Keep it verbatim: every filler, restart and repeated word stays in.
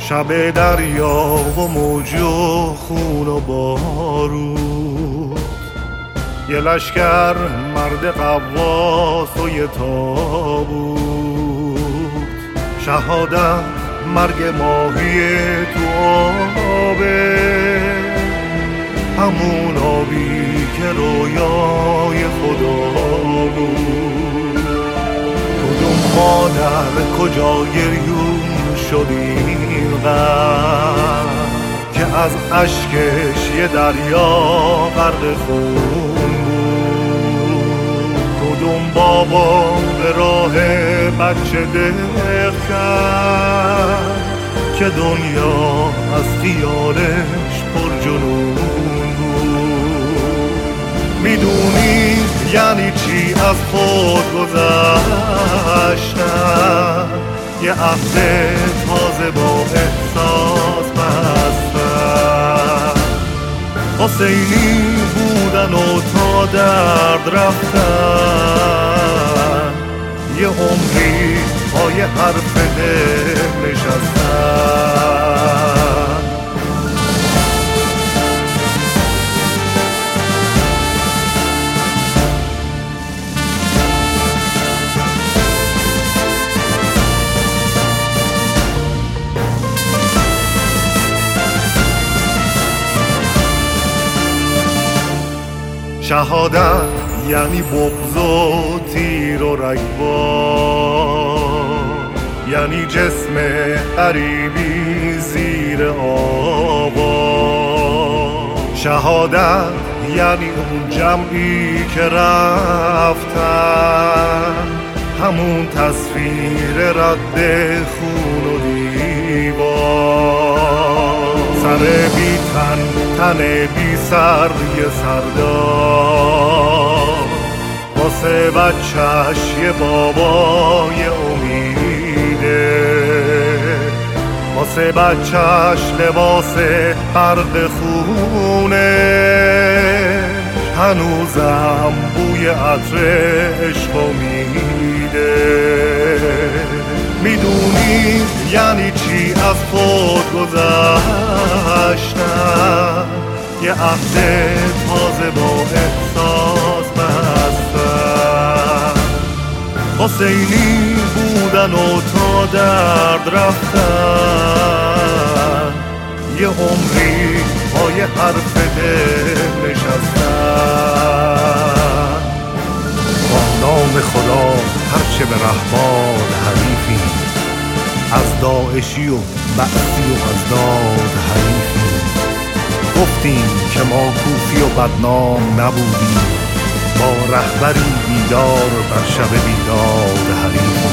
شب دریا و موج و خون و بارود، یه لشکر مرد قواس و یه تابوت. شهادت مرگ ماهی تو آبه، همون آبی که رویای خدا بود. کدوم مادر کجا گریون شد این غم، که از اشکش یه دریا غرق خون بود. کدوم بابا به راه بچه دق کرد، که دنیا از خیالش پر جنون بود. میدونی یعنی چی از خود گذشتن، یه عهد تازه با احساس بستن. حسینی بودن و تا درد رفتن، یه عمری پای حرف دل نشستن. شهادت یعنی بغض و تیر و رگبار، یعنی جسم غریبی زیر آوا. شهادت یعنی اون جمعی که رفتن، همون تصویر رد خون و دیوار. سر بی تن تن بی سر یه سردار، واسه بچهش یه بابای امیده. واسه بچهش لباس غرق خونه، هنوزم بوی عطر عشق میده. میدونی یعنی چی از خود گذشتن، یه عهد تازه با احساس بستن. حسینی بودن و تا درد رفتن، یه عمری پای حرف دل نشستن. با نام خدا هرچه به رحمان حریفیم، از داعشی و بعثی و از داد حریفیم. گفتیم که ما کوفی و بدنام نبودیم، با رهبری بیدار بر شب بیداد حریفیم.